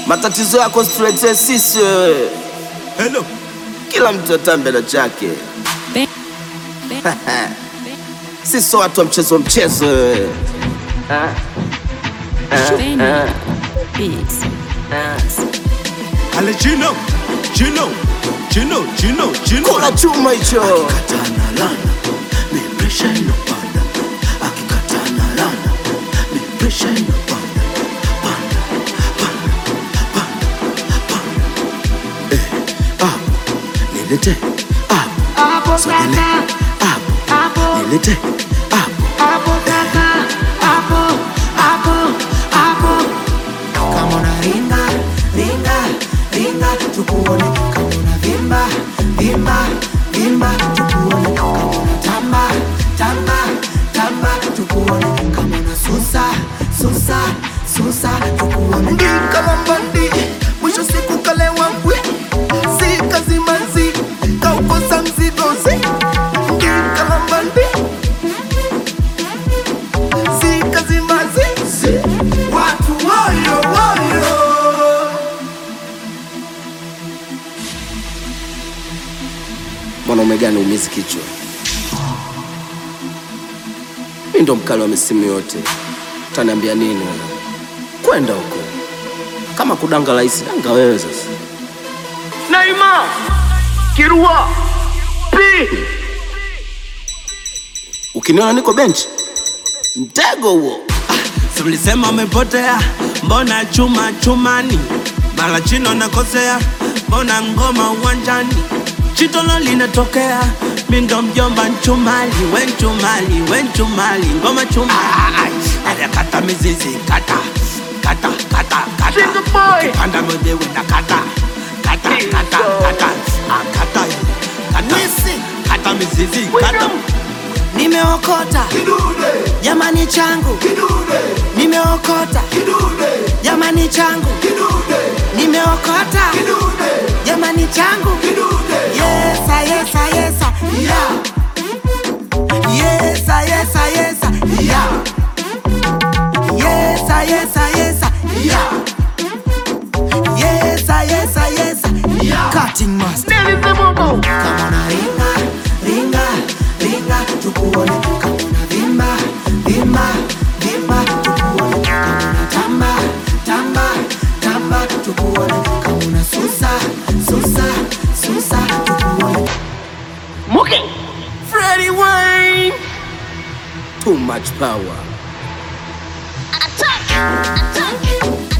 Matatizo yako situletee sisi wewe. Hello. Kila mtu atambe na chake. Sisi watu wa mchezo wewe. Ale Gino. Kula chuma hicho. Akikatana lana, ni pressure inapanda. Akikatana lana, ni pressure inapanda. Panda. Nilete. Hapo. Sogele. Hapo. Nilete. Hapo kaka. Hapo. Kama una ringa, tukuone. Kama una vimba, tukuone. Kama una tamba, tukuone. Kama una susa, tukuone. Ndika lambandi, mwisho siku kalewa mbwi. Si kazi manzi, kaukosa mzigozi. Ndika lambandi, si kazi manzi. Watu woyo. Mwanaume gani umizi kichwa? Mimi ndo mkali wa misimu yote. Utaniambia nini wewe? Kwenda huko. Kama kudanga rahisi, danga wewe sasa. Naima Kirua P. Ukiniona niko bench, mtego huo. Si mlisema umepotea, mbona chumani? Mara Chino nakosea, mbona ngoma uwanjani? Chitolo linatokea, mimi ndo mjomba Nchumali, we Nchumali, ngoma chumali. Aya kata mizizi, kata. Ukipanda mwenyewe na kata. Kata mizizi, kata. Nimeokota jamani changu, nimeokota jamani changu, nimeokota jamani changu. Yes, yeah. Yes, yeah. Yes, yeah. Cutting master. Kama una ringa, tukuone. Kama una vimba, tukuone. Kama una tamba, tukuone. Kama una susa, tukuone. Muke Freddie Wayne. Too much power. Attack!